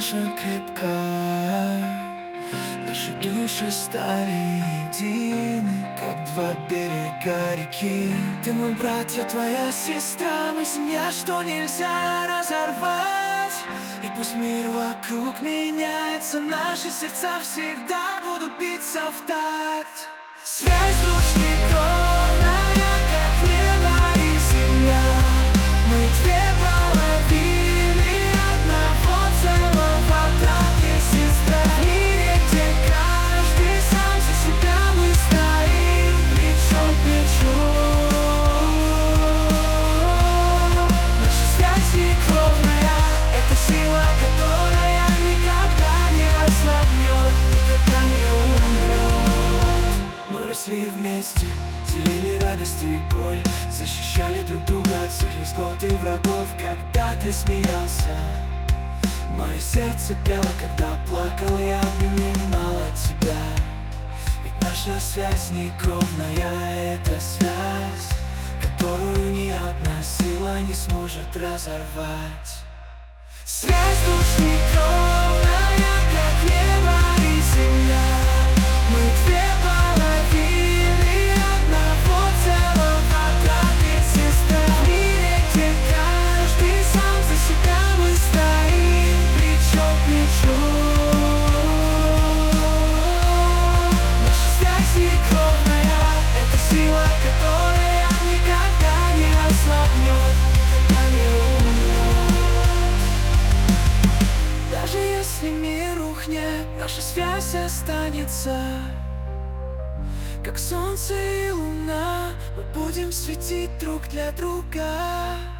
наша крепка, наши души стали едины, как два берега реки. Ты мой брат, я твоя сестра, мы семья, что нельзя разорвать. И пусть мир вокруг меняется, наши сердца всегда будут биться в такт. Связь душ некровная, как небо и земля. Мы две половины одного целого, брат и сестра. В мире, где каждый сам за себя, мы стоим плечом к плечу. Наша связь некровная, это сила, которая никогда не ослабнет, никогда не умрет. Мы росли вместе, делили радость и боль, защищали друг друга от всех невзгод и врагов. Когда ты смеялся, мое сердце пело, когда плакал, я обнимала тебя. Ведь наша связь некровная, это связь, которую ни одна сила не сможет разорвать. Связь душ некровная, как небо и земля. Мы две половины одного целого, брат и сестра. В мире, где каждый сам за себя, мы стоим плечом к плечу. Наша связь некровная, это сила, которая никогда не ослабнет, никогда не умрет. Даже если мир рухнет, наша связь останется. Как солнце и луна, мы будем светить друг для друга.